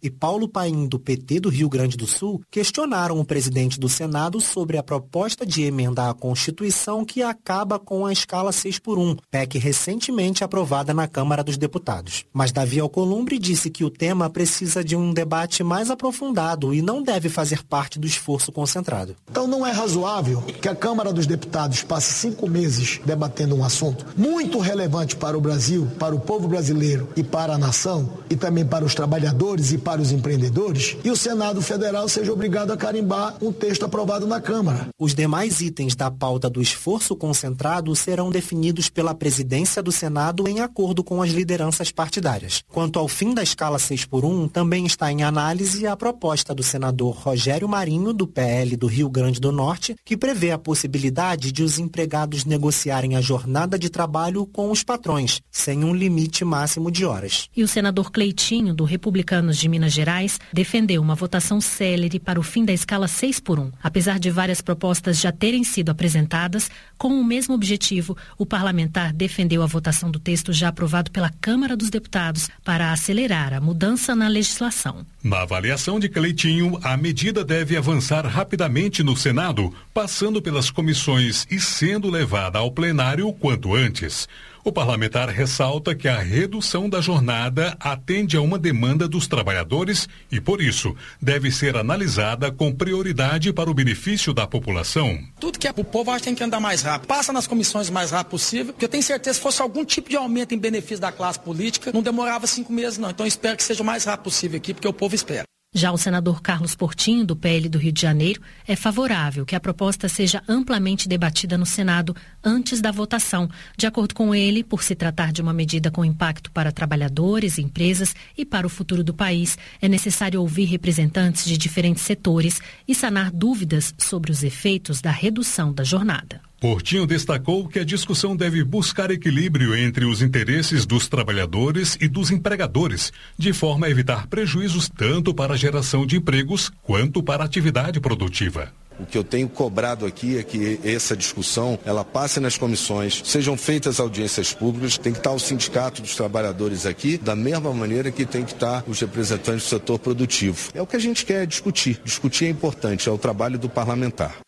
e Paulo Paim, do PT do Rio Grande do Sul, questionaram o presidente do Senado sobre a proposta de emenda à Constituição que acaba com a escala 6x1, PEC recentemente aprovada na Câmara dos Deputados. Mas Davi Alcolumbre disse que o tema precisa de um debate mais aprofundado e não deve fazer parte do esforço concentrado. Então não é razoável que a Câmara dos Deputados passe 5 meses debatendo um assunto muito relevante para o Brasil, para o povo brasileiro e para a nação, e também para os trabalhadores e para os empreendedores, e o Senado Federal seja obrigado a carimbar um texto aprovado na Câmara. Os demais itens da pauta do esforço concentrado serão definidos pela presidência do Senado em acordo com as lideranças partidárias. Quanto ao fim da escala 6x1, também está em análise a proposta do senador Rogério Marinho, do PL do Rio Grande do Norte, que prevê a possibilidade de os empregados negociarem a jornada de trabalho com os patrões, sem um limite máximo de horas. E o senador Cleitinho, do Republicanos de Minas Gerais, defendeu uma votação célere para o fim da escala 6x1. Apesar de várias propostas já terem sido apresentadas, com o mesmo objetivo, o parlamentar defendeu a votação do texto já aprovado pela Câmara dos Deputados para acelerar a mudança na legislação. Na avaliação de Cleitinho, a medida deve avançar rapidamente no Senado, passando pelas comissões e sendo levada ao plenário o quanto antes. O parlamentar ressalta que a redução da jornada atende a uma demanda dos trabalhadores e, por isso, deve ser analisada com prioridade para o benefício da população. Tudo que é para o povo, acho que tem que andar mais rápido. Passa nas comissões o mais rápido possível, porque eu tenho certeza que se fosse algum tipo de aumento em benefício da classe política, não demorava 5 meses, não. Então, eu espero que seja o mais rápido possível aqui, porque o povo espera. Já o senador Carlos Portinho, do PL do Rio de Janeiro, é favorável que a proposta seja amplamente debatida no Senado antes da votação. De acordo com ele, por se tratar de uma medida com impacto para trabalhadores, empresas e para o futuro do país, é necessário ouvir representantes de diferentes setores e sanar dúvidas sobre os efeitos da redução da jornada. Portinho destacou que a discussão deve buscar equilíbrio entre os interesses dos trabalhadores e dos empregadores, de forma a evitar prejuízos tanto para a geração de empregos quanto para a atividade produtiva. O que eu tenho cobrado aqui é que essa discussão, ela passe nas comissões, sejam feitas audiências públicas, tem que estar o sindicato dos trabalhadores aqui, da mesma maneira que tem que estar os representantes do setor produtivo. É o que a gente quer discutir. Discutir é importante, é o trabalho do parlamentar.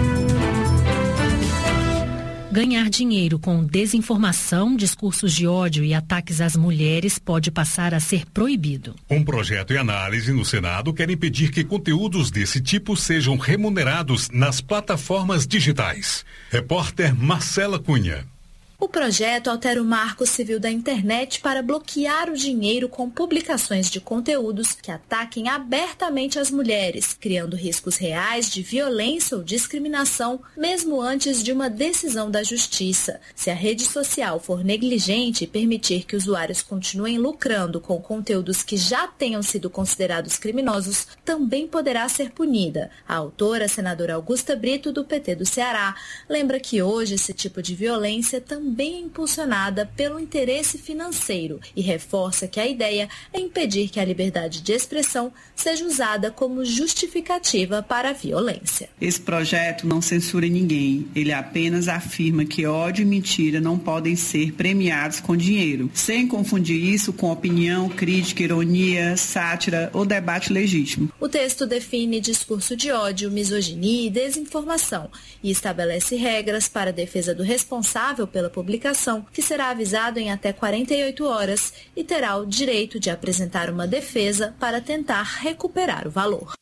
Ganhar dinheiro com desinformação, discursos de ódio e ataques às mulheres pode passar a ser proibido. Um projeto em análise no Senado quer impedir que conteúdos desse tipo sejam remunerados nas plataformas digitais. Repórter Marcela Cunha. O projeto altera o Marco Civil da Internet para bloquear o dinheiro com publicações de conteúdos que ataquem abertamente as mulheres, criando riscos reais de violência ou discriminação, mesmo antes de uma decisão da Justiça. Se a rede social for negligente e permitir que usuários continuem lucrando com conteúdos que já tenham sido considerados criminosos, também poderá ser punida. A autora, a senadora Augusta Brito, do PT do Ceará, lembra que hoje esse tipo de violência também é impulsionada pelo interesse financeiro e reforça que a ideia é impedir que a liberdade de expressão seja usada como justificativa para a violência. Esse projeto não censura ninguém, ele apenas afirma que ódio e mentira não podem ser premiados com dinheiro, sem confundir isso com opinião, crítica, ironia, sátira ou debate legítimo. O texto define discurso de ódio, misoginia e desinformação e estabelece regras para a defesa do responsável pela publicação, que será avisado em até 48 horas e terá o direito de apresentar uma defesa para tentar recuperar o valor.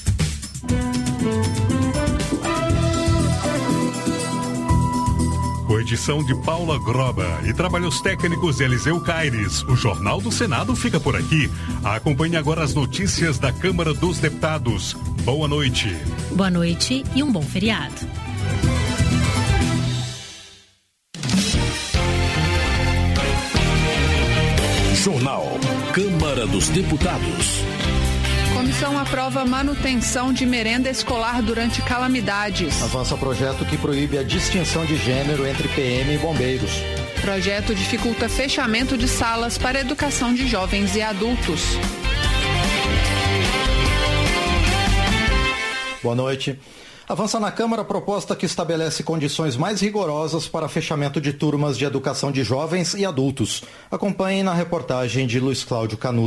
Com edição de Paula Groba e trabalhos técnicos de Eliseu Caires, o Jornal do Senado fica por aqui. Acompanhe agora as notícias da Câmara dos Deputados. Boa noite. Boa noite e um bom feriado. Jornal Câmara dos Deputados. Comissão aprova manutenção de merenda escolar durante calamidades. Avança projeto que proíbe a distinção de gênero entre PM e bombeiros. Projeto dificulta fechamento de salas para educação de jovens e adultos. Boa noite. Avança na Câmara a proposta que estabelece condições mais rigorosas para fechamento de turmas de educação de jovens e adultos. Acompanhe na reportagem de Luiz Cláudio Canuto.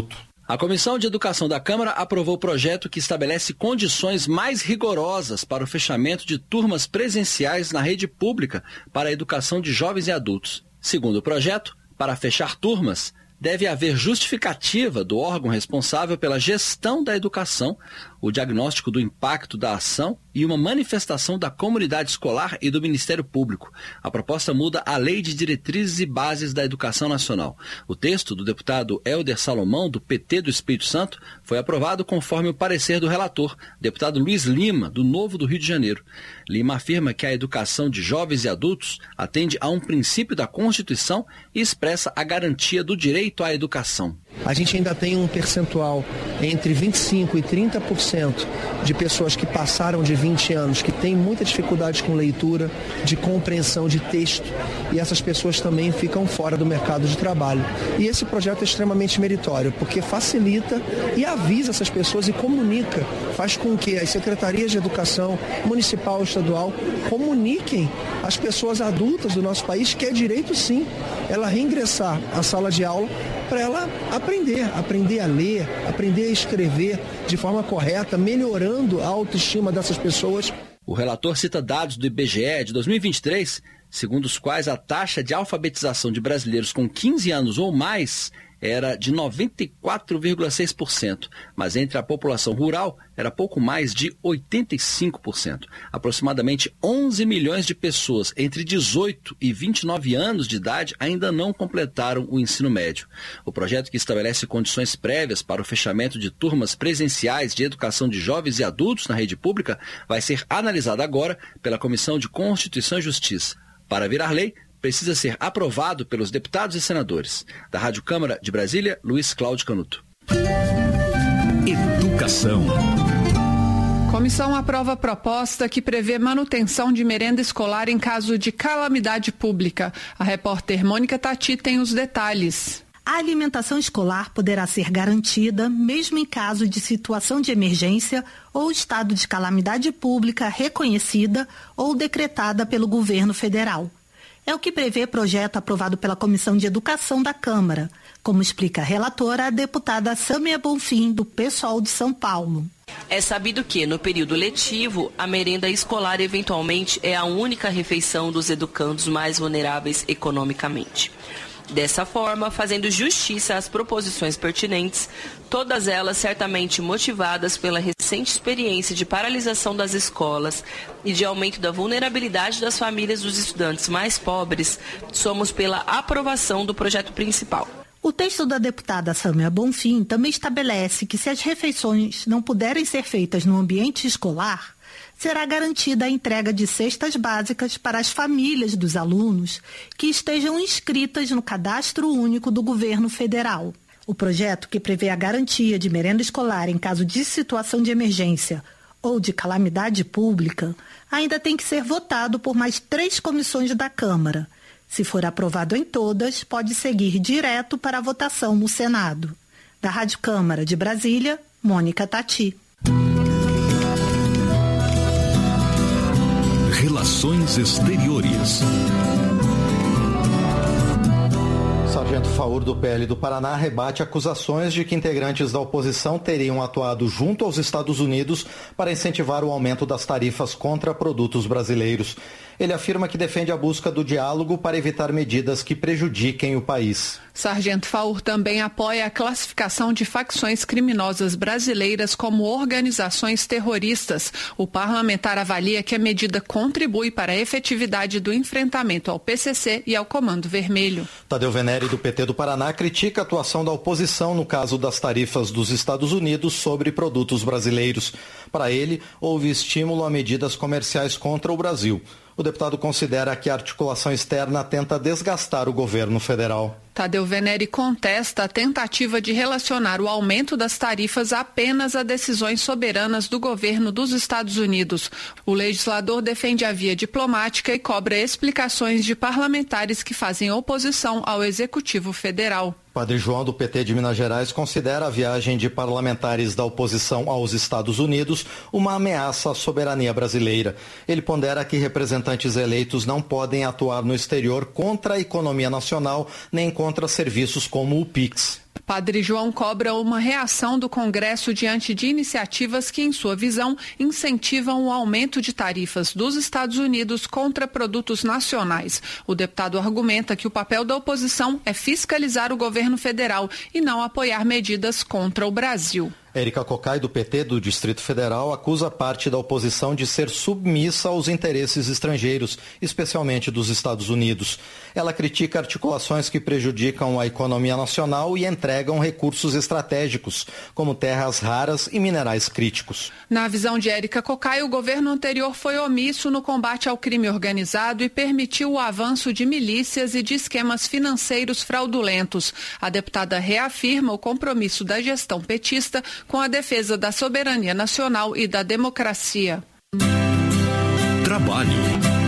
A Comissão de Educação da Câmara aprovou o projeto que estabelece condições mais rigorosas para o fechamento de turmas presenciais na rede pública para a educação de jovens e adultos. Segundo o projeto, para fechar turmas, deve haver justificativa do órgão responsável pela gestão da educação, o diagnóstico do impacto da ação e uma manifestação da comunidade escolar e do Ministério Público. A proposta muda a Lei de Diretrizes e Bases da Educação Nacional. O texto do deputado Helder Salomão, do PT do Espírito Santo, foi aprovado conforme o parecer do relator, deputado Luiz Lima, do Novo do Rio de Janeiro. Lima afirma que a educação de jovens e adultos atende a um princípio da Constituição e expressa a garantia do direito à educação. A gente ainda tem um percentual entre 25% e 30% de pessoas que passaram de 20 anos, que têm muita dificuldade com leitura, de compreensão de texto, e essas pessoas também ficam fora do mercado de trabalho. E esse projeto é extremamente meritório, porque facilita e avisa essas pessoas e comunica, faz com que as secretarias de educação municipal e estadual comuniquem às pessoas adultas do nosso país que é direito sim ela reingressar à sala de aula para ela aprender a ler, aprender a escrever de forma correta, melhorando a autoestima dessas pessoas. O relator cita dados do IBGE de 2023, segundo os quais a taxa de alfabetização de brasileiros com 15 anos ou mais era de 94,6%, mas entre a população rural era pouco mais de 85%. Aproximadamente 11 milhões de pessoas entre 18 e 29 anos de idade ainda não completaram o ensino médio. O projeto, que estabelece condições prévias para o fechamento de turmas presenciais de educação de jovens e adultos na rede pública, vai ser analisado agora pela Comissão de Constituição e Justiça. Para virar lei, precisa ser aprovado pelos deputados e senadores. Da Rádio Câmara de Brasília, Luiz Cláudio Canuto. Educação. Comissão aprova proposta que prevê manutenção de merenda escolar em caso de calamidade pública. A repórter Mônica Tati tem os detalhes. A alimentação escolar poderá ser garantida mesmo em caso de situação de emergência ou estado de calamidade pública reconhecida ou decretada pelo governo federal. É o que prevê projeto aprovado pela Comissão de Educação da Câmara, como explica a relatora, a deputada Sâmia Bonfim, do PSOL de São Paulo. É sabido que, no período letivo, a merenda escolar eventualmente é a única refeição dos educandos mais vulneráveis economicamente. Dessa forma, fazendo justiça às proposições pertinentes, todas elas certamente motivadas pela recente experiência de paralisação das escolas e de aumento da vulnerabilidade das famílias dos estudantes mais pobres, somos pela aprovação do projeto principal. O texto da deputada Sâmia Bonfim também estabelece que, se as refeições não puderem ser feitas no ambiente escolar, será garantida a entrega de cestas básicas para as famílias dos alunos que estejam inscritas no Cadastro Único do Governo Federal. O projeto, que prevê a garantia de merenda escolar em caso de situação de emergência ou de calamidade pública, ainda tem que ser votado por mais 3 comissões da Câmara. Se for aprovado em todas, pode seguir direto para a votação no Senado. Da Rádio Câmara de Brasília, Mônica Tati. Relações Exteriores. Sargento Faur, do PL do Paraná, rebate acusações de que integrantes da oposição teriam atuado junto aos Estados Unidos para incentivar o aumento das tarifas contra produtos brasileiros. Ele afirma que defende a busca do diálogo para evitar medidas que prejudiquem o país. Sargento Faur também apoia a classificação de facções criminosas brasileiras como organizações terroristas. O parlamentar avalia que a medida contribui para a efetividade do enfrentamento ao PCC e ao Comando Vermelho. Tadeu Venere, do PT do Paraná, critica a atuação da oposição no caso das tarifas dos Estados Unidos sobre produtos brasileiros. Para ele, houve estímulo a medidas comerciais contra o Brasil. O deputado considera que a articulação externa tenta desgastar o governo federal. Tadeu Venere contesta a tentativa de relacionar o aumento das tarifas apenas a decisões soberanas do governo dos Estados Unidos. O legislador defende a via diplomática e cobra explicações de parlamentares que fazem oposição ao Executivo Federal. Padre João, do PT de Minas Gerais, considera a viagem de parlamentares da oposição aos Estados Unidos uma ameaça à soberania brasileira. Ele pondera que representantes eleitos não podem atuar no exterior contra a economia nacional nem contra serviços como o PIX. Padre João cobra uma reação do Congresso diante de iniciativas que, em sua visão, incentivam o aumento de tarifas dos Estados Unidos contra produtos nacionais. O deputado argumenta que o papel da oposição é fiscalizar o governo federal e não apoiar medidas contra o Brasil. Érica Cocai, do PT do Distrito Federal, acusa parte da oposição de ser submissa aos interesses estrangeiros, especialmente dos Estados Unidos. Ela critica articulações que prejudicam a economia nacional e entregam recursos estratégicos, como terras raras e minerais críticos. Na visão de Érica Cocai, o governo anterior foi omisso no combate ao crime organizado e permitiu o avanço de milícias e de esquemas financeiros fraudulentos. A deputada reafirma o compromisso da gestão petista com a defesa da soberania nacional e da democracia. Trabalho.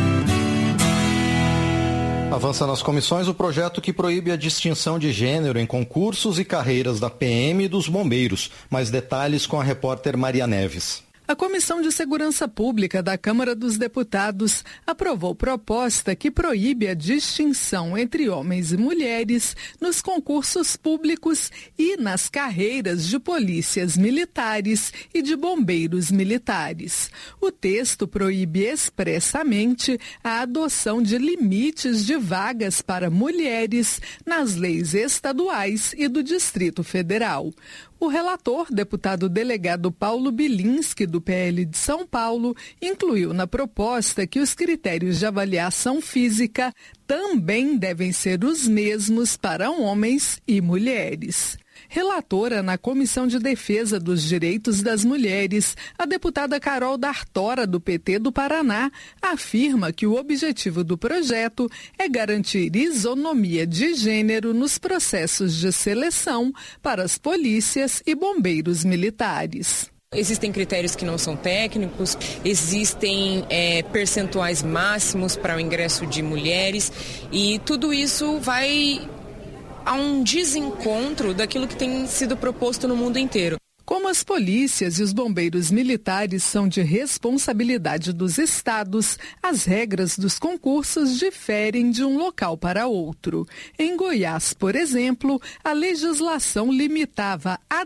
Avança nas comissões o projeto que proíbe a distinção de gênero em concursos e carreiras da PM e dos bombeiros. Mais detalhes com a repórter Maria Neves. A Comissão de Segurança Pública da Câmara dos Deputados aprovou proposta que proíbe a distinção entre homens e mulheres nos concursos públicos e nas carreiras de polícias militares e de bombeiros militares. O texto proíbe expressamente a adoção de limites de vagas para mulheres nas leis estaduais e do Distrito Federal. O relator, deputado delegado Paulo Bilinski, do PL de São Paulo, incluiu na proposta que os critérios de avaliação física também devem ser os mesmos para homens e mulheres. Relatora na Comissão de Defesa dos Direitos das Mulheres, a deputada Carol D'Artora, do PT do Paraná, afirma que o objetivo do projeto é garantir isonomia de gênero nos processos de seleção para as polícias e bombeiros militares. Existem critérios que não são técnicos, existem percentuais máximos para o ingresso de mulheres e tudo isso vai a um desencontro daquilo que tem sido proposto no mundo inteiro. Como as polícias e os bombeiros militares são de responsabilidade dos estados, as regras dos concursos diferem de um local para outro. Em Goiás, por exemplo, a legislação limitava a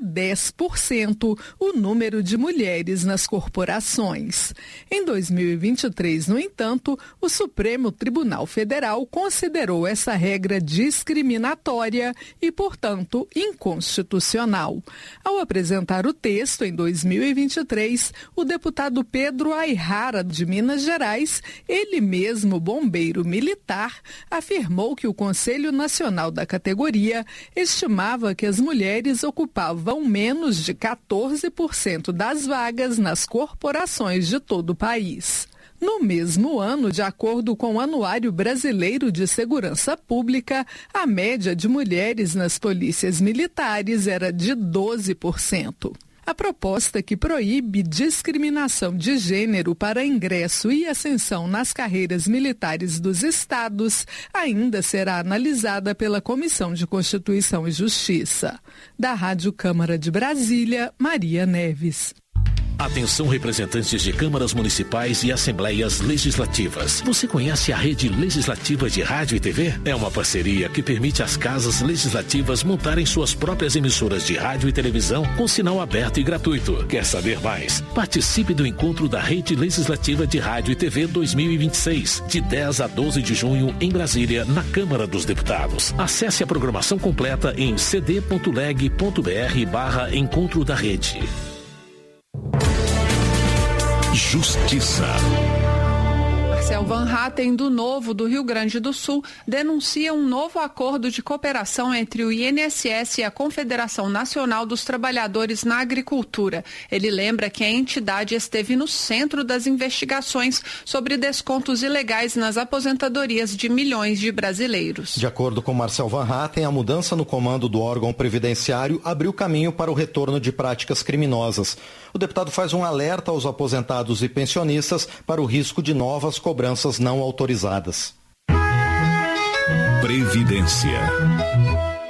10% o número de mulheres nas corporações. Em 2023, no entanto, o Supremo Tribunal Federal considerou essa regra discriminatória e, portanto, inconstitucional. Ao apresentar o texto em 2023, o deputado Pedro Ayrara, de Minas Gerais, ele mesmo bombeiro militar, afirmou que o Conselho Nacional da categoria estimava que as mulheres ocupavam menos de 14% das vagas nas corporações de todo o país. No mesmo ano, de acordo com o Anuário Brasileiro de Segurança Pública, a média de mulheres nas polícias militares era de 12%. A proposta que proíbe discriminação de gênero para ingresso e ascensão nas carreiras militares dos estados ainda será analisada pela Comissão de Constituição e Justiça. Da Rádio Câmara de Brasília, Maria Neves. Atenção, representantes de câmaras municipais e assembleias legislativas. Você conhece a Rede Legislativa de Rádio e TV? É uma parceria que permite às casas legislativas montarem suas próprias emissoras de rádio e televisão com sinal aberto e gratuito. Quer saber mais? Participe do encontro da Rede Legislativa de Rádio e TV 2026, de 10 a 12 de junho em Brasília, na Câmara dos Deputados. Acesse a programação completa em cd.leg.br/encontro da rede. Justiça. Marcel Van Hatten, do Novo, do Rio Grande do Sul, denuncia um novo acordo de cooperação entre o INSS e a Confederação Nacional dos Trabalhadores na Agricultura. Ele lembra que a entidade esteve no centro das investigações sobre descontos ilegais nas aposentadorias de milhões de brasileiros. De acordo com Marcel Van Hatten, a mudança no comando do órgão previdenciário abriu caminho para o retorno de práticas criminosas. O deputado faz um alerta aos aposentados e pensionistas para o risco de novas cobranças não autorizadas. Previdência.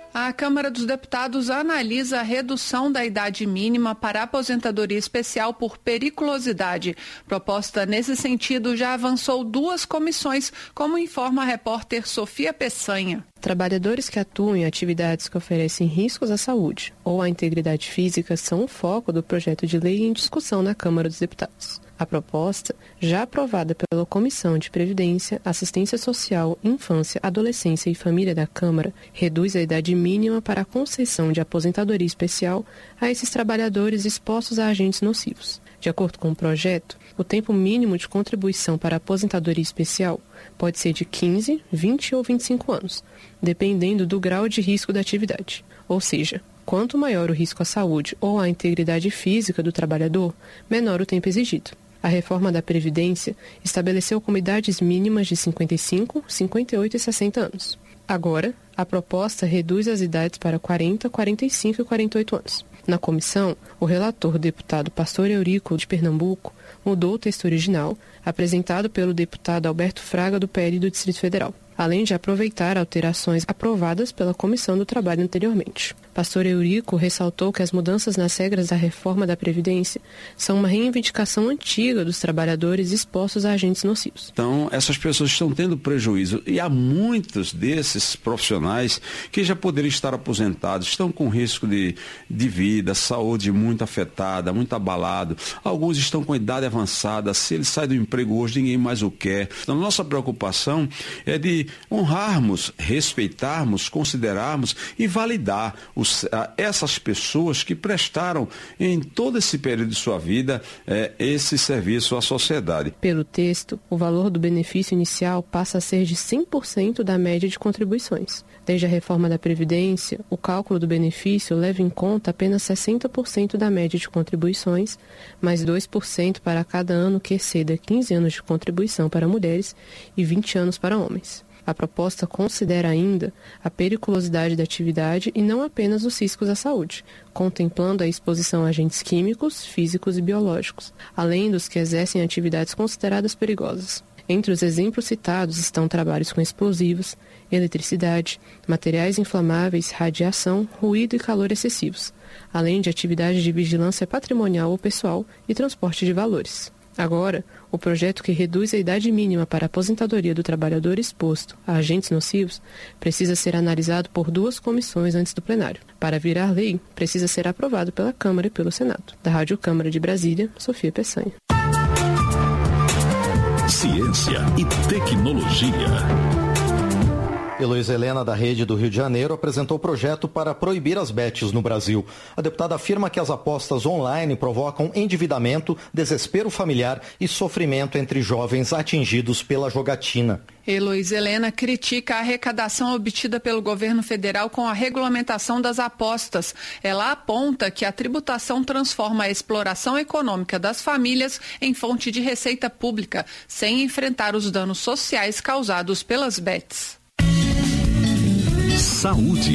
A Câmara dos Deputados analisa a redução da idade mínima para a aposentadoria especial por periculosidade. Proposta nesse sentido já avançou 2 comissões, como informa a repórter Sofia Peçanha. Trabalhadores que atuam em atividades que oferecem riscos à saúde ou à integridade física são o foco do projeto de lei em discussão na Câmara dos Deputados. A proposta, já aprovada pela Comissão de Previdência, Assistência Social, Infância, Adolescência e Família da Câmara, reduz a idade mínima para a concessão de aposentadoria especial a esses trabalhadores expostos a agentes nocivos. De acordo com o projeto, o tempo mínimo de contribuição para a aposentadoria especial pode ser de 15, 20 ou 25 anos, dependendo do grau de risco da atividade. Ou seja, quanto maior o risco à saúde ou à integridade física do trabalhador, menor o tempo exigido. A reforma da Previdência estabeleceu como idades mínimas de 55, 58 e 60 anos. Agora, a proposta reduz as idades para 40, 45 e 48 anos. Na comissão, o relator, deputado Pastor Eurico, de Pernambuco, mudou o texto original, apresentado pelo deputado Alberto Fraga, do PL do Distrito Federal, além de aproveitar alterações aprovadas pela Comissão do Trabalho anteriormente. Pastor Eurico ressaltou que as mudanças nas regras da reforma da Previdência são uma reivindicação antiga dos trabalhadores expostos a agentes nocivos. Então, essas pessoas estão tendo prejuízo e há muitos desses profissionais que já poderiam estar aposentados, estão com risco de vida, saúde muito afetada, muito abalado. Alguns estão com idade avançada, se ele sai do emprego hoje, ninguém mais o quer. Então, nossa preocupação é de honrarmos, respeitarmos, considerarmos e validar essas pessoas que prestaram em todo esse período de sua vida esse serviço à sociedade. Pelo texto, o valor do benefício inicial passa a ser de 100% da média de contribuições. Desde a reforma da Previdência, o cálculo do benefício leva em conta apenas 60% da média de contribuições, mais 2% para cada ano que exceda 15 anos de contribuição para mulheres e 20 anos para homens. A proposta considera ainda a periculosidade da atividade e não apenas os riscos à saúde, contemplando a exposição a agentes químicos, físicos e biológicos, além dos que exercem atividades consideradas perigosas. Entre os exemplos citados estão trabalhos com explosivos, eletricidade, materiais inflamáveis, radiação, ruído e calor excessivos, além de atividades de vigilância patrimonial ou pessoal e transporte de valores. Agora, o projeto que reduz a idade mínima para a aposentadoria do trabalhador exposto a agentes nocivos precisa ser analisado por 2 comissões antes do plenário. Para virar lei, precisa ser aprovado pela Câmara e pelo Senado. Da Rádio Câmara de Brasília, Sofia Peçanha. Ciência e tecnologia. Heloísa Helena, da Rede do Rio de Janeiro, apresentou o projeto para proibir as bets no Brasil. A deputada afirma que as apostas online provocam endividamento, desespero familiar e sofrimento entre jovens atingidos pela jogatina. Heloísa Helena critica a arrecadação obtida pelo governo federal com a regulamentação das apostas. Ela aponta que a tributação transforma a exploração econômica das famílias em fonte de receita pública, sem enfrentar os danos sociais causados pelas bets. Saúde.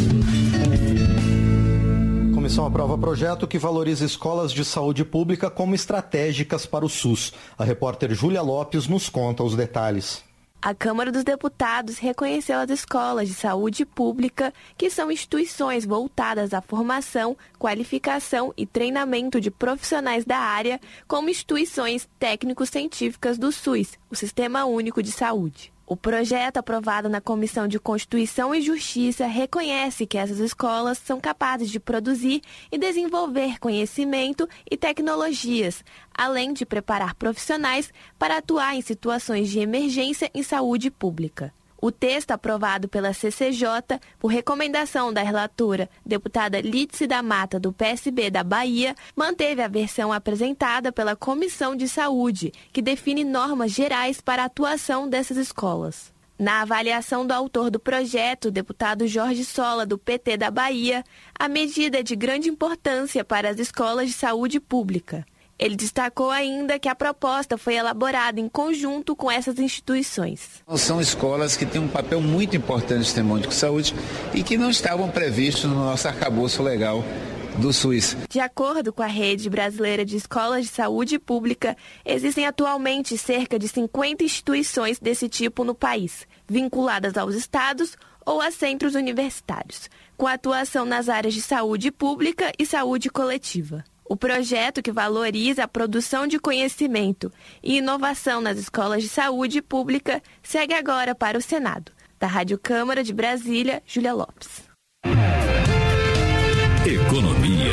A comissão aprova projeto que valoriza escolas de saúde pública como estratégicas para o SUS. A repórter Júlia Lopes nos conta os detalhes. A Câmara dos Deputados reconheceu as escolas de saúde pública, que são instituições voltadas à formação, qualificação e treinamento de profissionais da área, como instituições técnico-científicas do SUS, o Sistema Único de Saúde. O projeto aprovado na Comissão de Constituição e Justiça reconhece que essas escolas são capazes de produzir e desenvolver conhecimento e tecnologias, além de preparar profissionais para atuar em situações de emergência em saúde pública. O texto aprovado pela CCJ, por recomendação da relatora, deputada Lídice da Mata, do PSB da Bahia, manteve a versão apresentada pela Comissão de Saúde, que define normas gerais para a atuação dessas escolas. Na avaliação do autor do projeto, o deputado Jorge Sola, do PT da Bahia, a medida é de grande importância para as escolas de saúde pública. Ele destacou ainda que a proposta foi elaborada em conjunto com essas instituições. São escolas que têm um papel muito importante no Sistema Único de Saúde e que não estavam previstos no nosso arcabouço legal do SUS. De acordo com a Rede Brasileira de Escolas de Saúde Pública, existem atualmente cerca de 50 instituições desse tipo no país, vinculadas aos estados ou a centros universitários, com atuação nas áreas de saúde pública e saúde coletiva. O projeto, que valoriza a produção de conhecimento e inovação nas escolas de saúde pública, segue agora para o Senado. Da Rádio Câmara de Brasília, Júlia Lopes. Economia.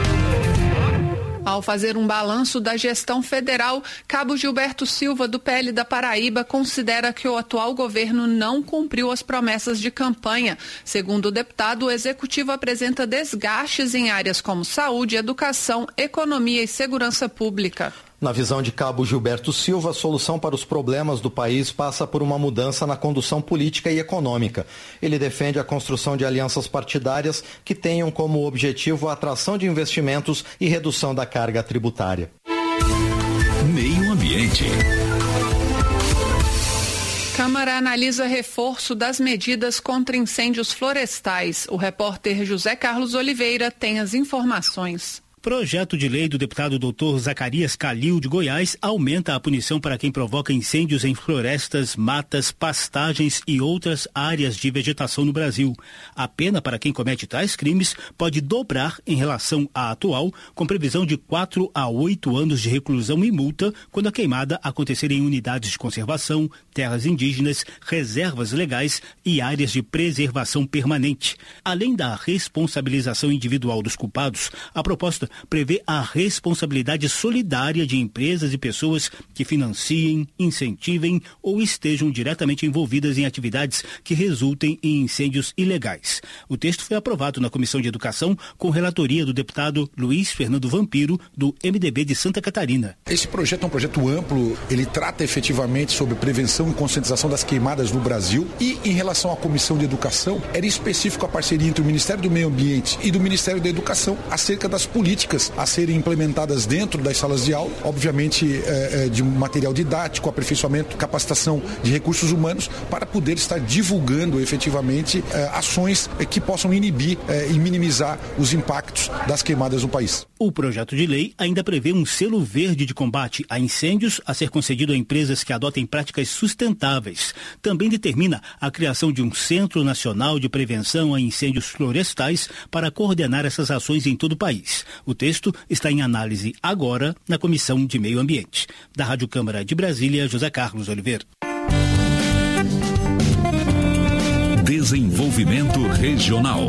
Ao fazer um balanço da gestão federal, Cabo Gilberto Silva, do PL da Paraíba, considera que o atual governo não cumpriu as promessas de campanha. Segundo o deputado, o executivo apresenta desgastes em áreas como saúde, educação, economia e segurança pública. Na visão de Cabo Gilberto Silva, a solução para os problemas do país passa por uma mudança na condução política e econômica. Ele defende a construção de alianças partidárias que tenham como objetivo a atração de investimentos e redução da carga tributária. Meio Ambiente. Câmara analisa reforço das medidas contra incêndios florestais. O repórter José Carlos Oliveira tem as informações. Projeto de lei do deputado Dr. Zacarias Calil, de Goiás, aumenta a punição para quem provoca incêndios em florestas, matas, pastagens e outras áreas de vegetação no Brasil. A pena para quem comete tais crimes pode dobrar em relação à atual, com previsão de 4 a 8 anos de reclusão e multa quando a queimada acontecer em unidades de conservação, terras indígenas, reservas legais e áreas de preservação permanente. Além da responsabilização individual dos culpados, a proposta prevê a responsabilidade solidária de empresas e pessoas que financiem, incentivem ou estejam diretamente envolvidas em atividades que resultem em incêndios ilegais. O texto foi aprovado na Comissão de Educação com relatoria do deputado Luiz Fernando Vampiro, do MDB de Santa Catarina. Esse projeto é um projeto amplo, ele trata efetivamente sobre prevenção e conscientização das queimadas no Brasil e, em relação à Comissão de Educação, era específico a parceria entre o Ministério do Meio Ambiente e do Ministério da Educação acerca das políticas a serem implementadas dentro das salas de aula, obviamente de material didático, aperfeiçoamento, capacitação de recursos humanos, para poder estar divulgando efetivamente ações que possam inibir e minimizar os impactos das queimadas no país. O projeto de lei ainda prevê um selo verde de combate a incêndios a ser concedido a empresas que adotem práticas sustentáveis. Também determina a criação de um Centro Nacional de Prevenção a Incêndios Florestais para coordenar essas ações em todo o país. O texto está em análise agora na Comissão de Meio Ambiente. Da Rádio Câmara de Brasília, José Carlos Oliveira. Desenvolvimento Regional.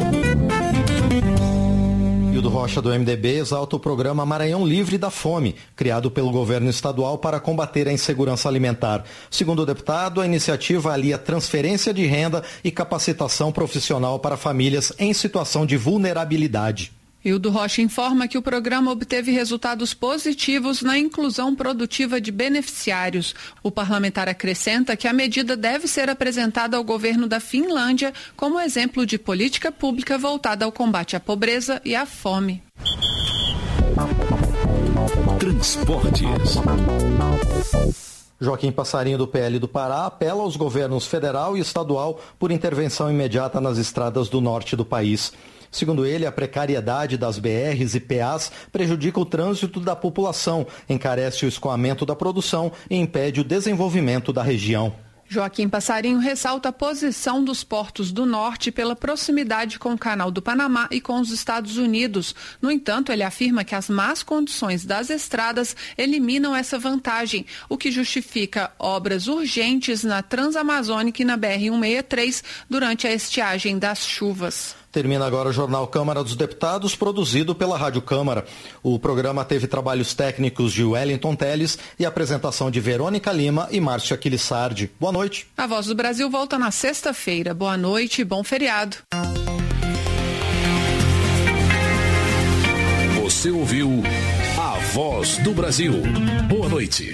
Hildo Rocha, do MDB, exalta o programa Maranhão Livre da Fome, criado pelo governo estadual para combater a insegurança alimentar. Segundo o deputado, a iniciativa alia transferência de renda e capacitação profissional para famílias em situação de vulnerabilidade. Hildo Rocha informa que o programa obteve resultados positivos na inclusão produtiva de beneficiários. O parlamentar acrescenta que a medida deve ser apresentada ao governo da Finlândia como exemplo de política pública voltada ao combate à pobreza e à fome. Transportes. Joaquim Passarinho, do PL do Pará, apela aos governos federal e estadual por intervenção imediata nas estradas do norte do país. Segundo ele, a precariedade das BRs e PAs prejudica o trânsito da população, encarece o escoamento da produção e impede o desenvolvimento da região. Joaquim Passarinho ressalta a posição dos portos do norte pela proximidade com o Canal do Panamá e com os Estados Unidos. No entanto, ele afirma que as más condições das estradas eliminam essa vantagem, o que justifica obras urgentes na Transamazônica e na BR-163 durante a estiagem das chuvas. Termina agora o Jornal Câmara dos Deputados, produzido pela Rádio Câmara. O programa teve trabalhos técnicos de Wellington Teles e apresentação de Verônica Lima e Márcia Aquilissardi. Boa noite. A Voz do Brasil volta na sexta-feira. Boa noite e bom feriado. Você ouviu A Voz do Brasil. Boa noite.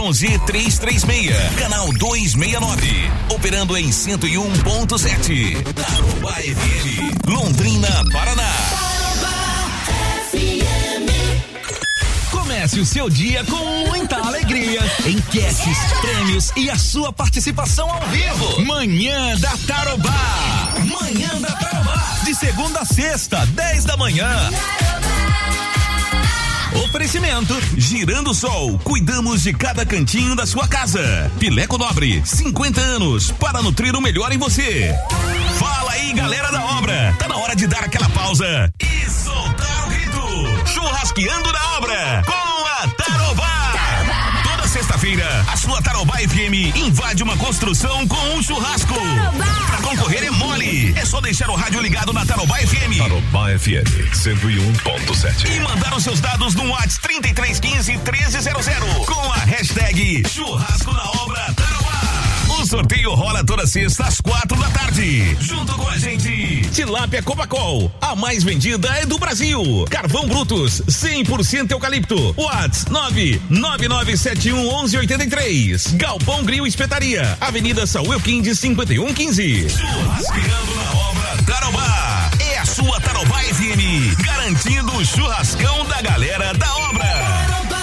99111-336. Canal 269. Operando em 101.7. Tarobá FM. Londrina, Paraná. Comece o seu dia com muita alegria. Enquetes, prêmios e a sua participação ao vivo. Manhã da Tarobá. Manhã da Tarobá. De segunda a sexta, 10 da manhã. Oferecimento Girando Sol, cuidamos de cada cantinho da sua casa. Pileco Nobre, 50 anos para nutrir o melhor em você. Fala aí, galera da obra, tá na hora de dar aquela pausa e soltar o grito. Churrasqueando na obra com a Tarobá. Toda sexta-feira, a sua Tarobá FM invade uma construção com um churrasco. Pra concorrer é mole, é só deixar o rádio ligado na Tarobá FM. Tarobá FM 101.7 e mandar os seus dados no WhatsApp 3315-1300 com a hashtag Churrasco na Obra Tarobá. O sorteio rola toda sexta às 4 da tarde. Junto com a gente, Tilápia Copacol, a mais vendida é do Brasil. Carvão Brutus, 100% eucalipto. WhatsApp 999711183. Galpão Grill Espetaria, Avenida Saúl Elquinde 5115. Churrasqueando na Obra Tarobá. É a sua Tarobá FM, garantindo o churrascão da galera da obra.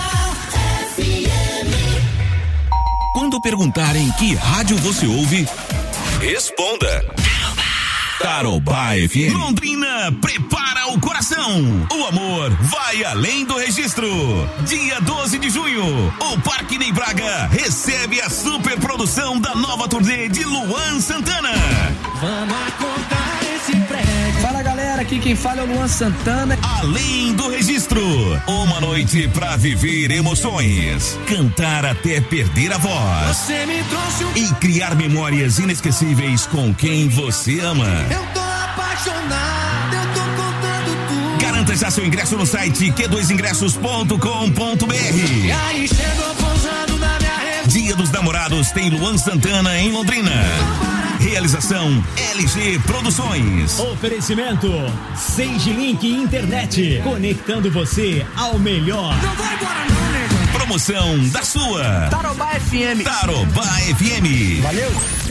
Quando perguntarem que rádio você ouve, responda. Tarobá FM. Londrina, prepara o coração. O amor vai além do registro. Dia 12 de junho, o Parque Ney Braga recebe a super produção da nova turnê de Luan Santana. Vamos acordar esse prédio. Fala, galera, aqui quem fala é o Luan Santana. Além do registro, uma noite pra viver emoções, cantar até perder a voz. Você me trouxe e criar memórias inesquecíveis com quem você ama. Eu tô apaixonado, eu tô contando tudo. Garanta já seu ingresso no site q2ingressos.com.br. E aí chegou pousando na minha rede. Dia dos Namorados tem Luan Santana em Londrina. Realização LG Produções. Oferecimento Sage Link Internet, conectando você ao melhor. Não vai embora não, nego. Promoção da sua Tarobá FM. Tarobá FM. Valeu.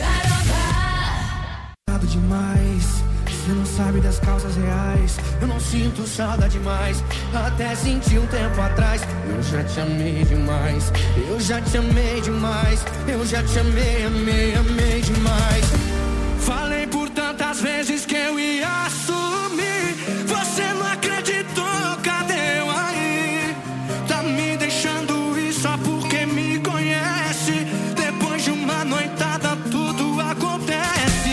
Demais, você não sabe das causas reais. Eu não sinto saudade demais. Até senti um tempo atrás. Eu já te amei demais. Eu já te amei demais. Eu já te amei, amei demais. Falei por tantas vezes que eu ia assumir. Você não acreditou, cadê eu aí? Tá me deixando ir só porque me conhece. Depois de uma noitada tudo acontece.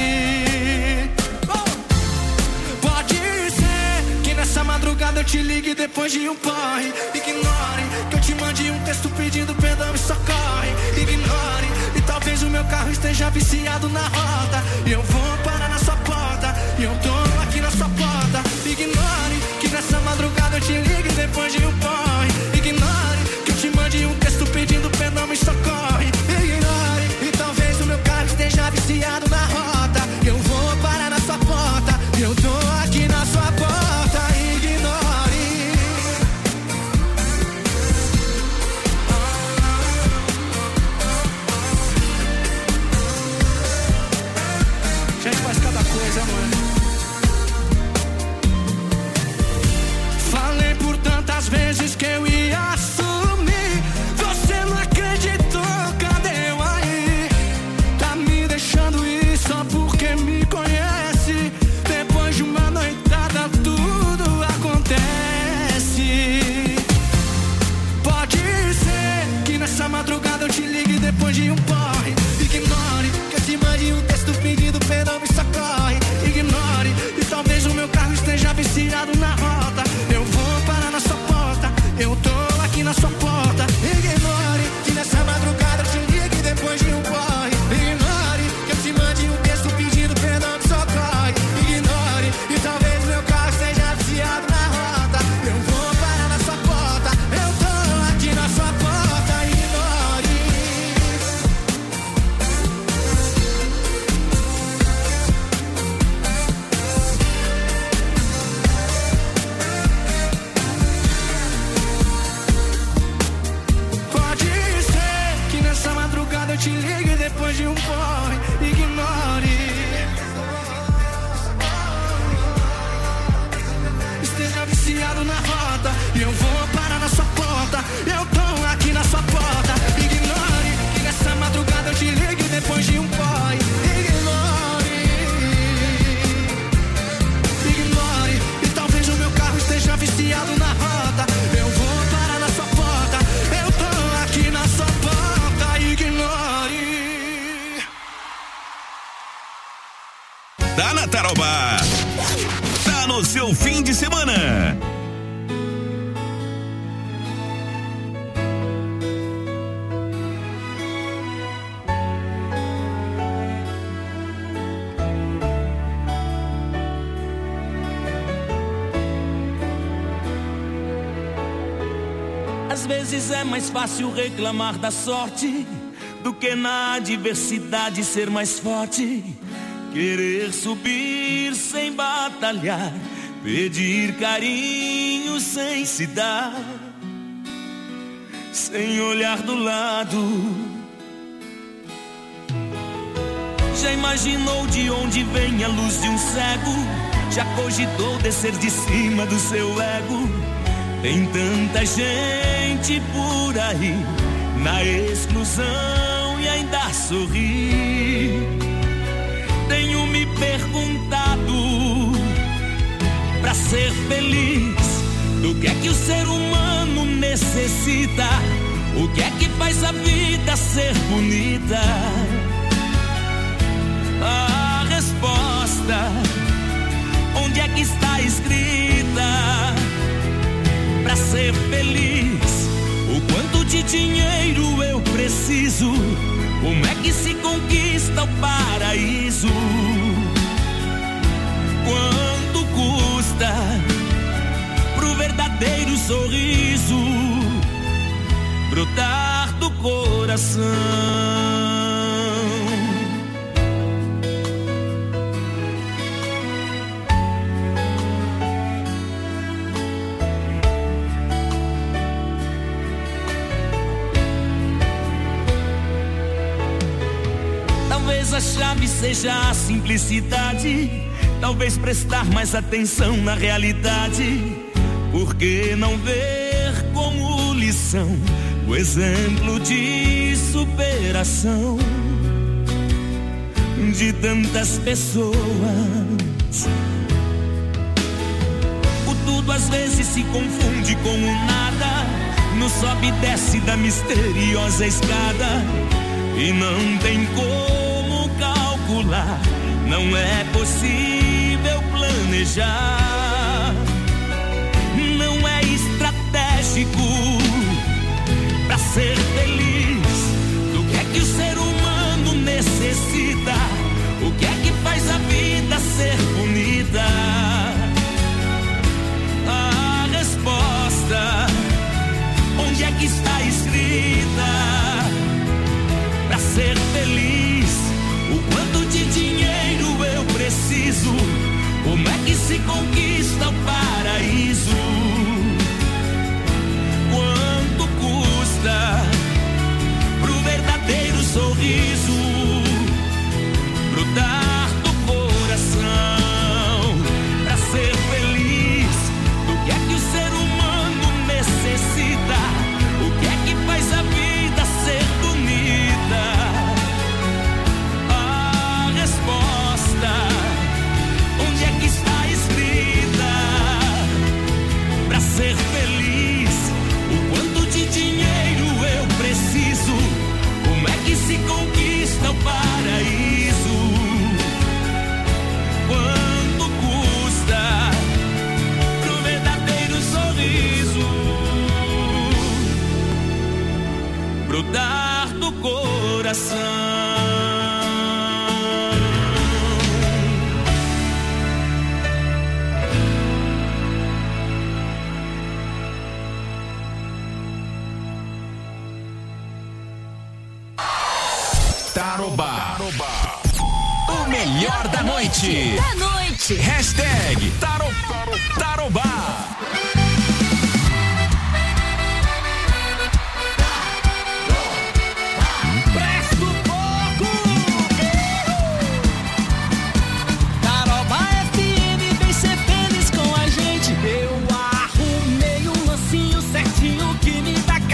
Essa madrugada eu te ligue depois de um porre. Ignore que eu te mande um texto pedindo perdão e socorre. Ignore, e talvez o meu carro esteja viciado na roda. E eu vou parar na sua porta, e eu tô aqui na sua porta. Ignore que nessa madrugada eu te ligue depois de um porre. Ignore que eu te mande um texto pedindo perdão e socorre. Ignore, e talvez o meu carro esteja viciado na roda. Eu vou parar na sua porta, e eu tô aqui na sua porta. Falei por tantas vezes que eu ia assumir. Você não acreditou, cadê eu aí? Tá me deixando ir só porque me conhece. Depois de uma noitada tudo acontece. Pode ser que nessa madrugada eu te ligue depois de um porre. Ignore que eu te mande um texto pedindo perdão, me socorre. Ignore, e talvez o meu carro esteja viciado na rota. Eu vou parar na sua porta, eu tô aqui na sua porta. Ignore que nessa madrugada eu te ligue depois de um porre. Ignore que eu te mande um texto pedindo perdão, me socorre. Ignore, e talvez o meu carro esteja viciado na rota. Eu vou parar na sua porta, eu tô aqui na sua porta. eu tô aqui na sua porta. Ignore que nessa madrugada eu te ligo depois de um boy. Ignore, e talvez o meu carro esteja viciado na rota. Eu vou parar na sua porta, eu tô aqui na sua porta. Ignore. Tá na Tarobá, tá no seu fim de semana. Às vezes é mais fácil reclamar da sorte do que na adversidade ser mais forte. Querer subir sem batalhar, pedir carinho sem se dar, sem olhar do lado. Já imaginou de onde vem a luz de um cego? Já cogitou descer de cima do seu ego? Tem tanta gente por aí na exclusão e ainda sorri. Tenho me perguntado, pra ser feliz, do que é que o ser humano necessita? O que é que faz a vida ser bonita? A resposta, onde é que está escrita? Pra ser feliz, o quanto de dinheiro eu preciso? Como é que se conquista o paraíso? Quanto custa pro verdadeiro sorriso brotar do coração? Talvez a chave seja a simplicidade, talvez prestar mais atenção na realidade. Por que não ver como lição o exemplo de superação de tantas pessoas? O tudo às vezes se confunde com o nada, no sobe e desce da misteriosa escada, e não tem como calcular, não é possível planejar, não é estratégico pra ser feliz. Do que é que o ser humano necessita? O que é que faz a vida ser bonita? A resposta, onde é que está escrita? Pra ser feliz, o quanto de dinheiro eu preciso? Como é que se conquista o paraíso? Quanto custa pro verdadeiro sorriso brotar do coração? Pra ser feliz, do que é que o ser humano necessita? O que é que faz a vida ser bonita? A resposta, onde é que está escrita? Pra ser feliz, o quanto de dinheiro eu preciso? Como é que se conquista o paraíso? Quanto custa pro verdadeiro sorriso brotar do coração? Tarobá. O melhor da noite. Hashtag Tarobá. Presta um pouco. Tarobá FM, vem ser feliz com a gente. Eu arrumei um lancinho certinho que me dá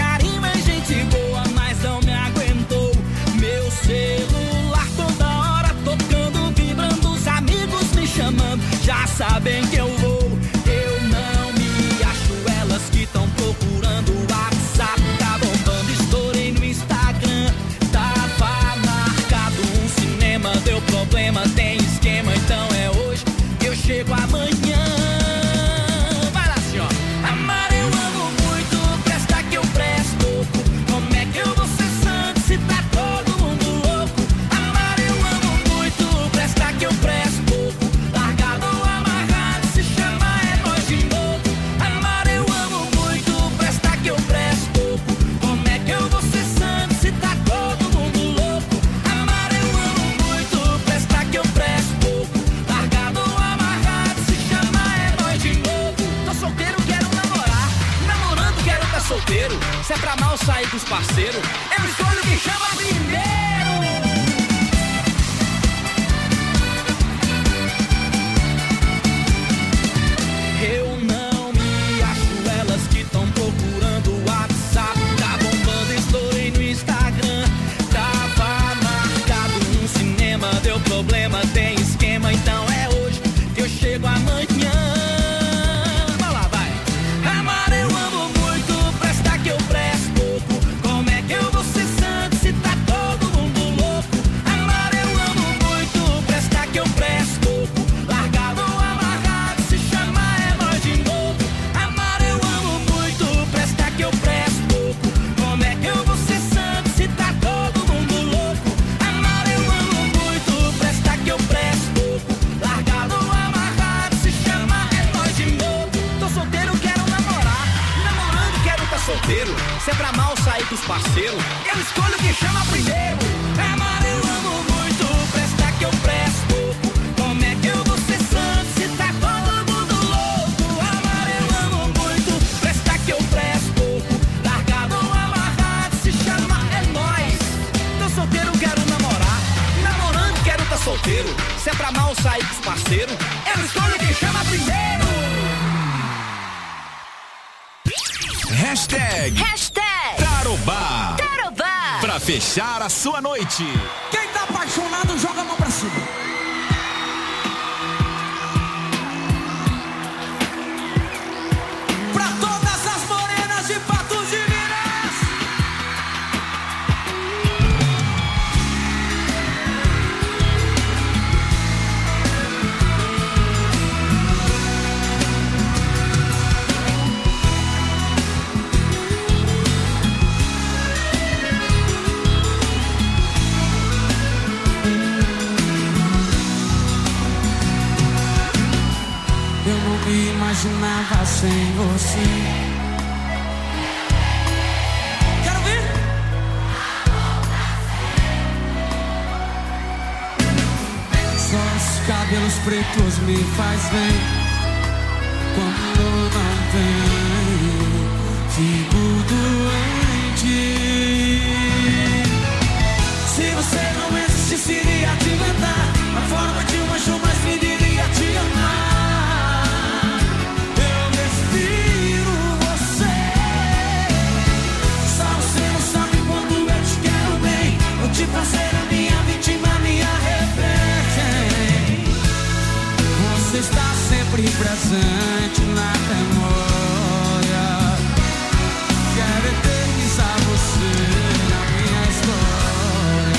solteiro. Se é pra mal sair com os parceiros, eu escolho quem chama primeiro. Eu não me acho, elas que tão procurando o WhatsApp. Tá bombando, estourei no Instagram. Tava marcado um cinema, deu problema, tem esquema. Então é hoje que eu chego amanhã. Vai lá, vai. Amar eu amo muito, presta que eu presto pouco. Como é que eu vou ser santo se tá todo mundo louco? Amar eu amo muito, presta que eu presto pouco. Largado ou amarrado, se chamar é nós de novo. Amar eu amo muito, presta que eu presto pouco. Como é que eu vou ser santo se tá todo mundo louco? Amar eu amo muito, presta que eu presto pouco. Largado ou amarrado, se chamar é nós de novo. Tô solteiro, quero namorar. Namorando, quero tá solteiro. Se é pra mal sair com os parceiros, eu escolho quem chama primeiro. Amar eu amo muito, presta que eu presto pouco. Como é que eu vou ser santo se tá todo mundo louco? Amar eu amo muito, presta que eu presto pouco. Largado ou amarrado, se chama é nós. Tô solteiro, quero namorar. Namorando, quero tá solteiro. Se é pra mal sair com os parceiros, eu escolho quem chama primeiro. Hashtag Tarobá. Tarobá. Pra fechar a sua noite. Quem tá apaixonado, joga a mão pra cima. Pra todas as morenas de Patos de Minas. Eu não me imaginava sem você. Quero ver? Só os cabelos pretos me faz bem. Quando não vem, fico doente. Se você não existisse, iria te inventar a forma de um anjo, mas me iria te amar. De fazer a minha vítima, minha refém. Você está sempre presente na memória. Quero eternizar você na minha história.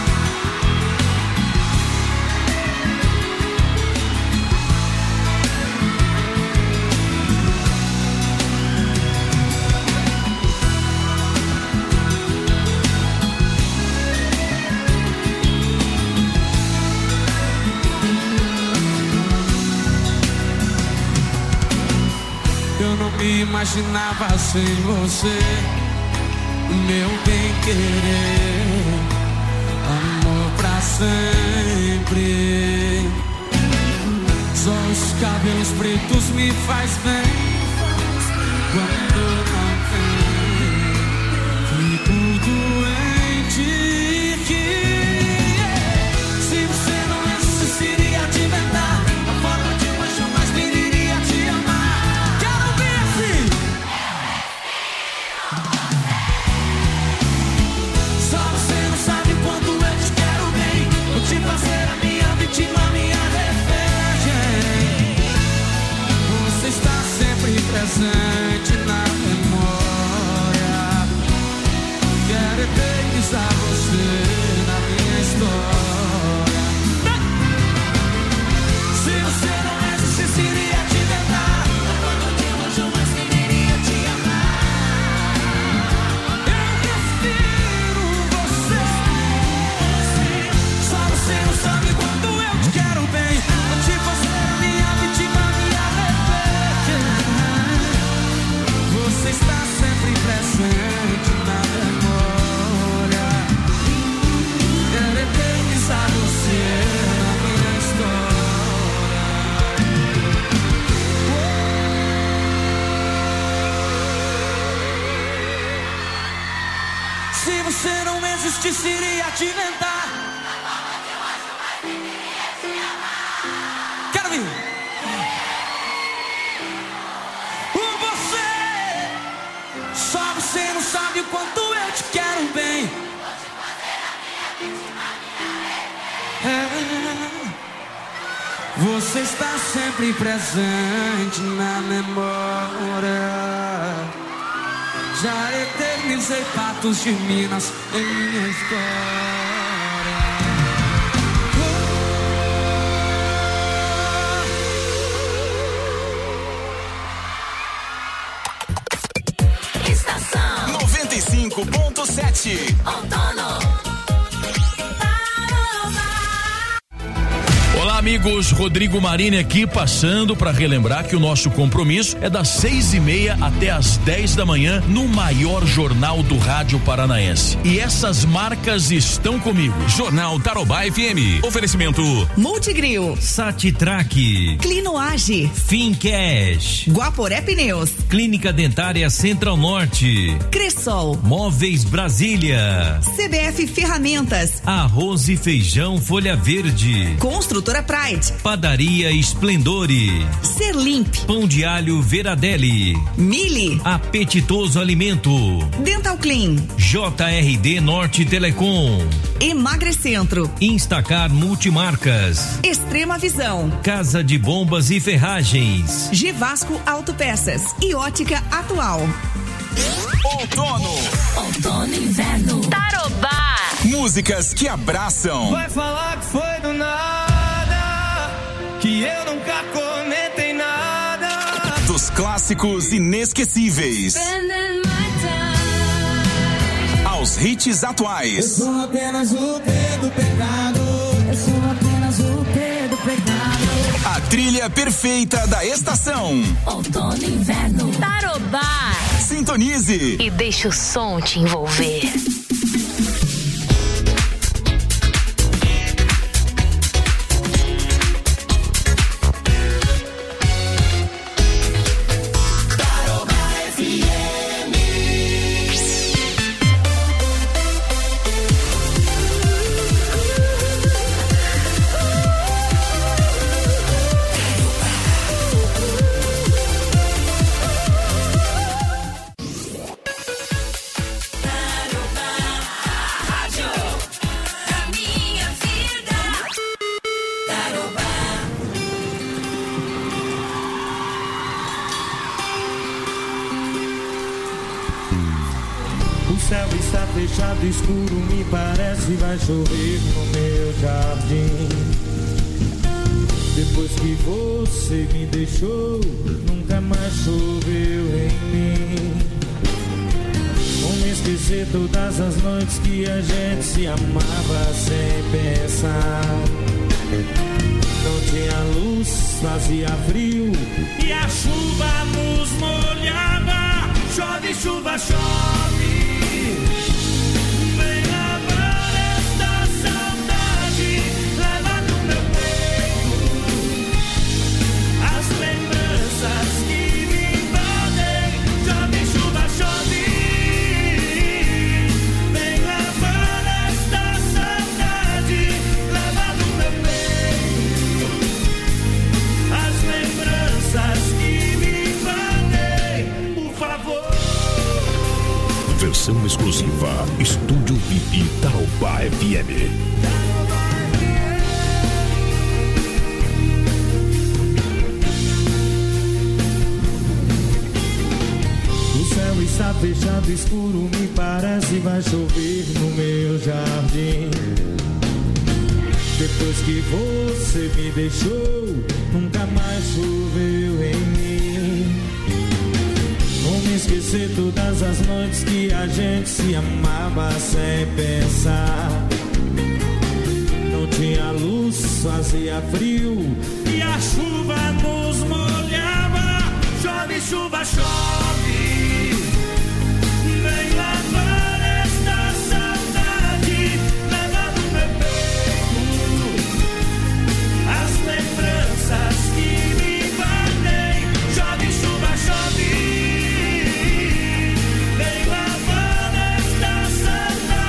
Eu não me imaginava sem você, meu bem-querer, amor pra sempre. Só os cabelos pretos me faz bem. Quando não tem, fico doente. Se você não existiria, te inventar a forma de um anjo, mas me iria te amar. Quero ver assim. Só você não sabe quanto eu te quero bem. Vou te fazer a minha vítima, minha refém. Você está sempre presente na memória. Quero eternizar você na minha história. Se você não existisse, iria te inventar a forma de um anjo, mas me iria te amar. Eu prefiro você. Só você não sabe quanto eu te quero bem. Vou te fazer a minha vítima, minha refém. você não existisse, iria te inventar. Quero ver. Só você não sabe o quanto eu te quero bem. Você está sempre presente na memória. Já eternizei fatos de Minas em minha história. Estação 95.7 Outono. Olá, amigos, Rodrigo Marini aqui, passando para relembrar que o nosso compromisso é das 6:30 até as 10 da manhã no maior jornal do rádio paranaense. E essas marcas estão comigo. Jornal Tarobá FM. Oferecimento Multigril, Satitrack, Clinoage, Fincash, Guaporé Pneus, Clínica Dentária Central Norte, Cressol, Móveis Brasília, CBF Ferramentas, Arroz e Feijão Folha Verde, Construtora Pride, Padaria Esplendore, Serlimp, Pão de Alho Veradelli, Mili, Apetitoso Alimento, Dental Clean, JRD Norte Telecom, Emagrecentro, Instacar Multimarcas, Extrema Visão, Casa de Bombas e Ferragens, Gevasco Autopeças e Ótica Atual. Outono e inverno. Tarobá. Músicas que abraçam. Vai falar que foi do nada, que eu nunca comentei nada. Dos clássicos inesquecíveis aos hits atuais. Eu sou apenas o pé do pecado. Eu sou apenas o pé do pecado. A trilha perfeita da estação. Outono e inverno. Tarobá. Sintonize e deixa o som te envolver. Fechado, escuro, me parece vai chover no meu jardim. Depois que você me deixou, nunca mais choveu em mim. Como esquecer todas as noites que a gente se amava sem pensar. Não tinha luz, fazia frio e a chuva nos molhava. Chove, chuva, chove. Versão exclusiva Estúdio VIP Tarobá FM. O céu está fechado, escuro, me parece vai chover no meu jardim. Depois que você me deixou, nunca mais choveu em mim. Como esquecer todas as noites que a gente se amava sem pensar. Não tinha luz, fazia frio e a chuva nos molhava. Chove, chuva, chove. Vem lavar esta saudade, leva no meu peito as lembranças que me invadem. Chove, chuva, chove. Vem lavar esta saudade.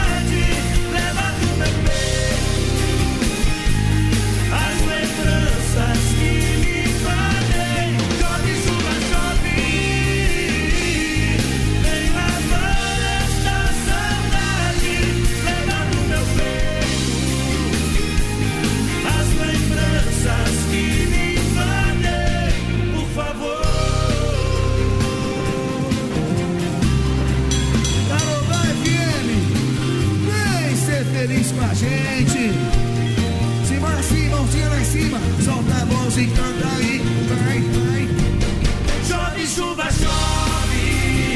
feliz com a gente. Simbora assim, mãozinha lá em cima, solta a voz e canta aí, vai, vai. Chove, chuva, chove,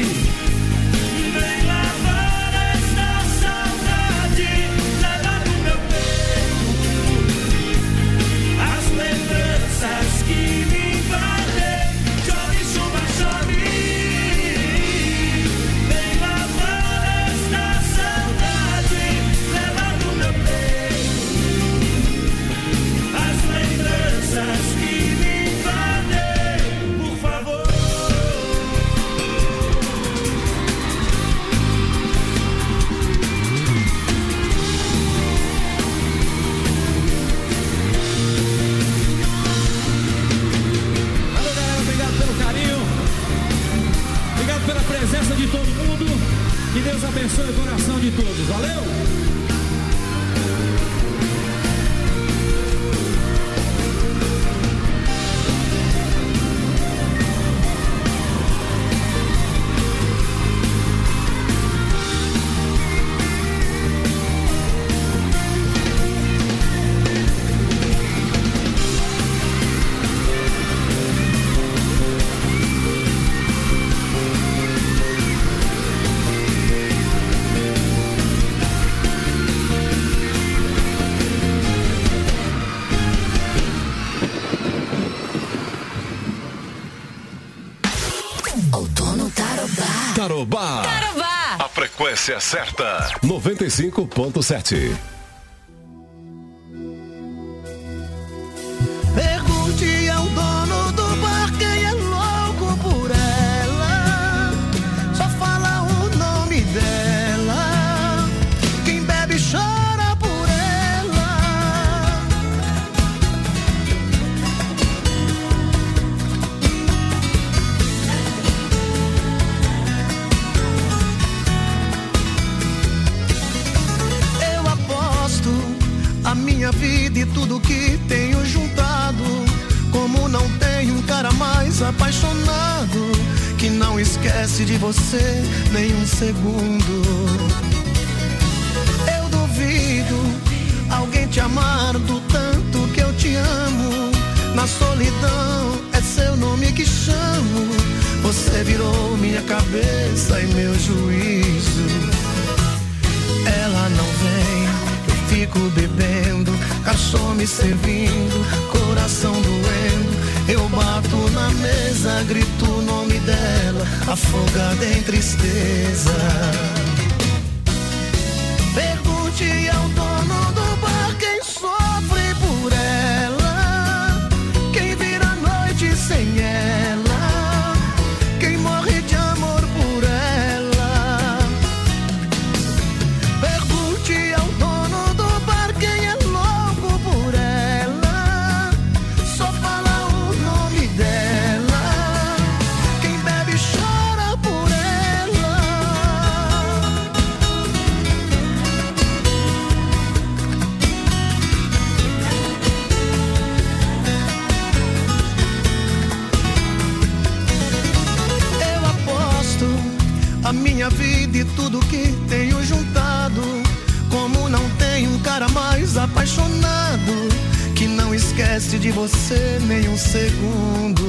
vem lavar essa saudade, leva no meu peito as lembranças que me invadem. Chove, chuva, chove, vem lavar essa saudade, leva no meu peito as lembranças que me invadem, por favor. Valeu, galera, obrigado pelo carinho, obrigado pela presença de todo mundo, que Deus abençoe o coração de todos, valeu? Outono Tarobá. Tarobá. Tarobá. A frequência certa. 95.7. Pergunte ao dono do bar quem é louco por ela. Só fala o nome dela. Quem bebe chora por ela. Eu aposto a minha vida e tudo que tenho juntado. Como não tem um cara mais apaixonado que não esquece de você nem um segundo. Eu duvido alguém te amar do tanto que eu te amo. Na solidão é seu nome que chamo. Você virou minha cabeça e meu juízo. Ela não vem, eu fico bebendo, garçom me servindo, coração doendo. Eu bato na mesa, grito o nome dela, afogada em tristeza. Pergunte ao dono do bar quem sofre por ela, quem vira a noite sem ela, quem morre de amor por ela. Pergunte ao dono do bar quem é louco por ela, só fala o nome dela, quem bebe chora por ela. Eu aposto a minha vida e tudo que tenho juntado. Como não tem um cara mais apaixonado que não esquece de você nem um segundo.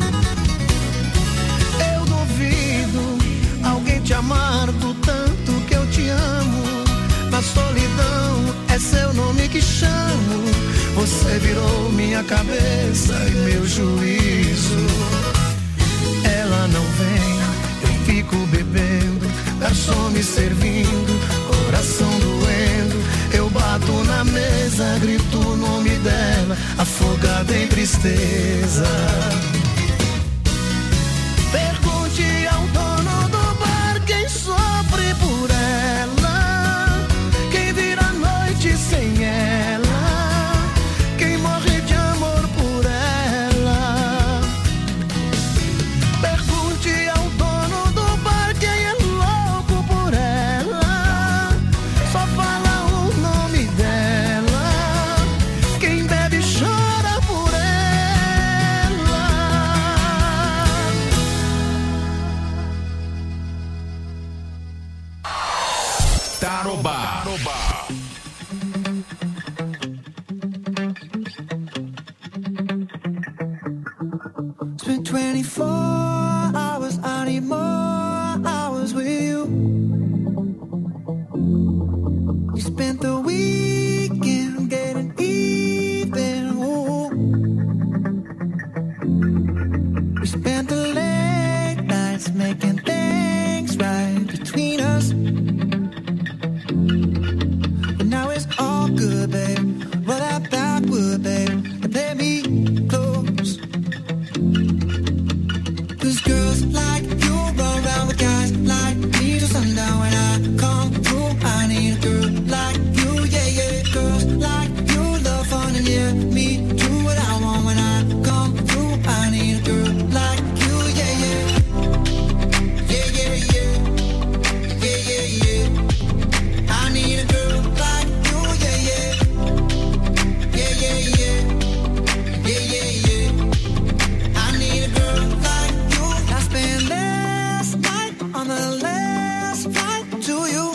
Eu duvido alguém te amar do tanto que eu te amo. Na solidão é seu nome que chamo. Você virou minha cabeça e meu juízo. Ela não vem, eu fico bebendo, garçom me servindo, coração doendo. Eu bato na mesa, grito o nome dela, afogada em tristeza. Pergunte ao dono do bar quem sofre por ela, quem vira a noite sem ela, quem morre de amor por ela. Pergunte ao dono do bar quem é louco por ela, só fala o nome dela, quem bebe chora por ela. Tarobá. 24 hours, I need more hours with you. We spent the weekend getting even. Ooh. We spent the late nights making things right between us. But now it's all good, babe. Roll that backward, babe, and play me close. 'Cause girls like you run around with guys like me till sundown. When I come through, I need a girl like you, yeah, yeah. Girls like you love fun and yeah, me do what I want. When I come through, I need a girl like you, yeah, yeah. Yeah, yeah, yeah. Yeah, yeah, yeah. I need a girl like you, yeah, yeah. Yeah, yeah, yeah. Yeah, yeah, yeah. I need a girl like you. I spent last night on the last flight to you.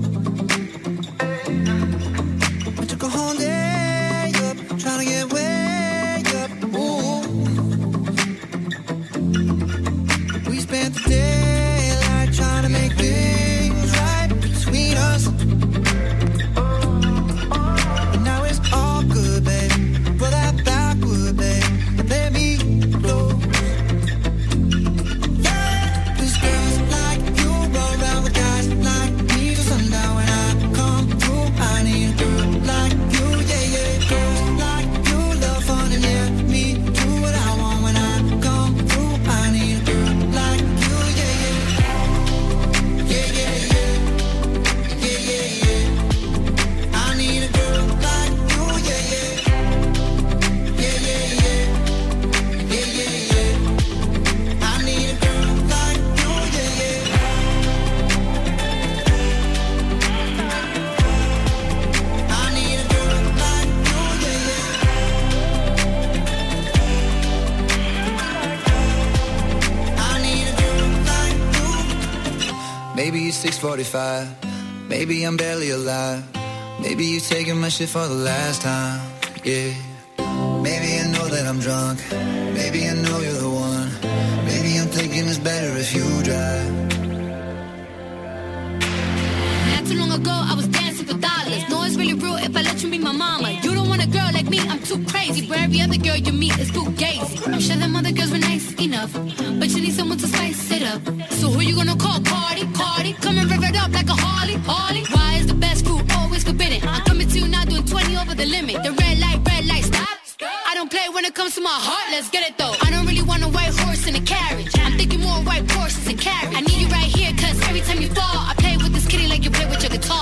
I took a whole day up, trying to get way up. Ooh. We spent the daylight trying to make things right between us. But now it's all good, babe. Roll that backward, babe, and let me close. Cause girls like you roll around with guys like me till sundown. When I come through, I need a girl like you, yeah, yeah. Girls like you love fun and yeah, me do what I want. When I come through, I need a girl like you, yeah, yeah. Yeah, yeah, yeah. Yeah, yeah, yeah. I need a girl like you, yeah, yeah. Yeah, yeah, yeah. Yeah, yeah, yeah. I need a girl like you, yeah, yeah. I need a girl like you, yeah, yeah. I need a girl like you. Maybe it's 6:45. Maybe I'm barely alive. Maybe you taking my shit for the last time. Yeah. Maybe I know that I'm drunk. Maybe I know you're the one. Maybe I'm thinking it's better if you drive. Not too long ago, I was dancing for dollars. No, it's really real if I let you be my mama. You don't want a girl like me, I'm too crazy. Where every other girl you meet is too gazy. I'm sure them other girls were nice enough, but you need someone to spice it up. So who you gonna call? Cardi, Cardi. Come and rev it up like a Harley, Harley. Why is the best food always forbidden? I'm coming to you now doing 20 over the limit. The red light, stop. I don't play when it comes to my heart, let's get it though. I don't really want a white horse in a carriage. I'm thinking more white horses and carriage. I need you right here, cause every time you fall, I play with this kitty like you play with your guitar.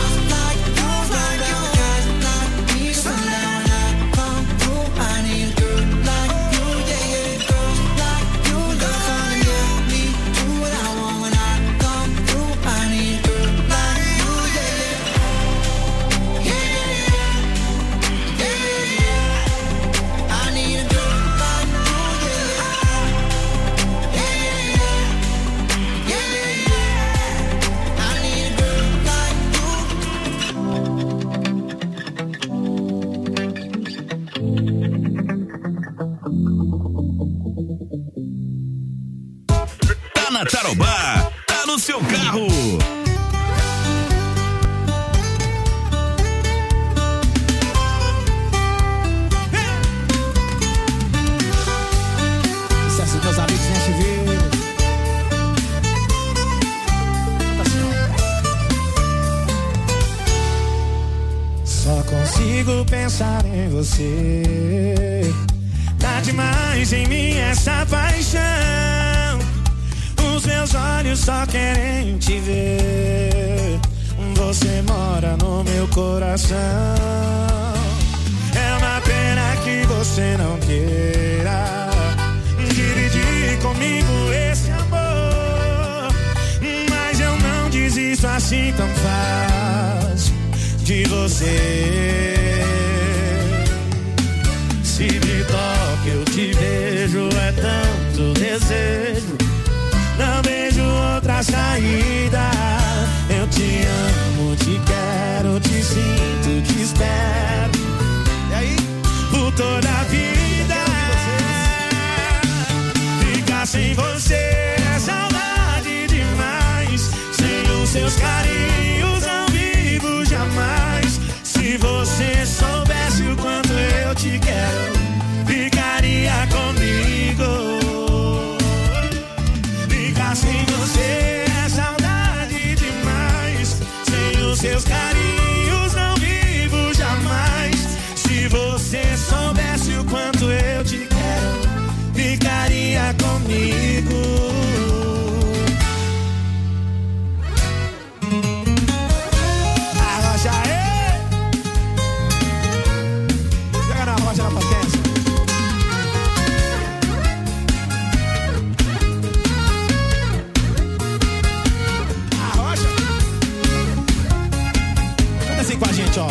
Tá na Tarobá, tá no seu carro. Sucesso dos meus amigos Nashville. Só consigo pensar em você. Tá demais em mim essa paixão. Os meus olhos só querem te ver. Você mora no meu coração. É uma pena que você não queira dividir comigo esse amor. Mas eu não desisto assim tão fácil de você. Se me toca eu te vejo, é tanto desejo. Não vejo outra saída. Eu te amo, te quero, te sinto, te espero. E aí? Por toda a vida. seus carinhos não vivo jamais. Se você soubesse o quanto eu te quero, ficaria comigo. Arrocha aí, joga na rocha na potência. Arrocha. Canta assim com a gente, ó.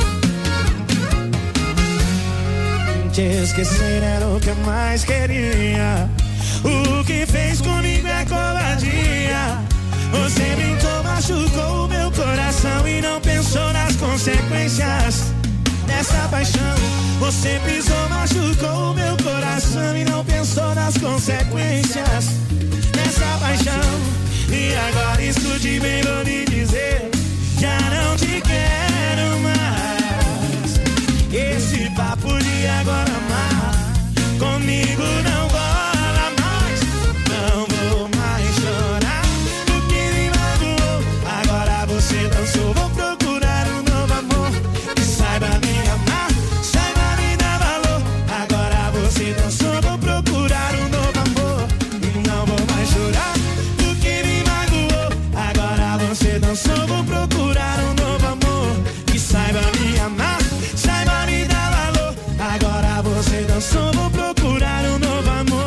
Te esquecer era o que eu mais queria. O que fez comigo é covardia. Você brincou, machucou o meu coração e não pensou nas consequências dessa paixão. Você pisou, machucou o meu coração e não pensou nas consequências dessa paixão. E agora escute bem, vou lhe dizer, já não te quero mais. Esse papo de agora amar comigo não rola mais. Não vou mais chorar do que me magoou. Agora você dançou, vou procurar um novo amor que saiba me amar, saiba me dar valor. Agora você dançou, vou procurar um novo amor e não vou mais chorar do que me magoou. Agora você dançou, vou procurar um novo amor que saiba me amar, saiba me dar valor. Agora você dançou, vou procurar um novo amor.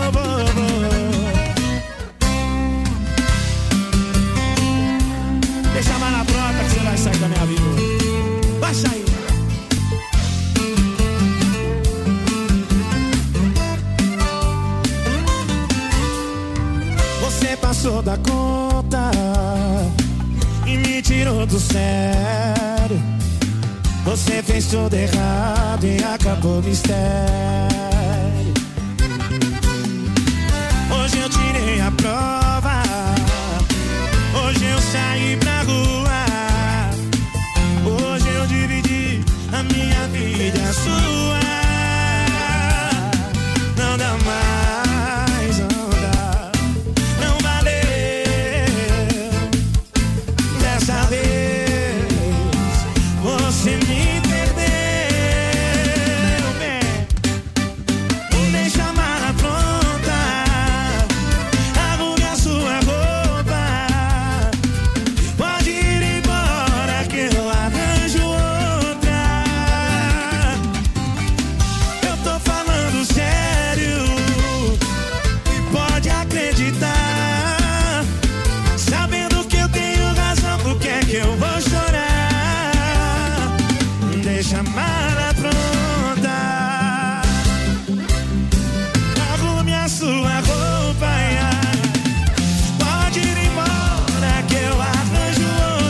Deixa mais na prota que você vai sair da minha vida. Vai sair. Você passou da conta e me tirou do sério. Você fez tudo errado e acabou o mistério. Hoje eu tirei a prova, hoje eu saí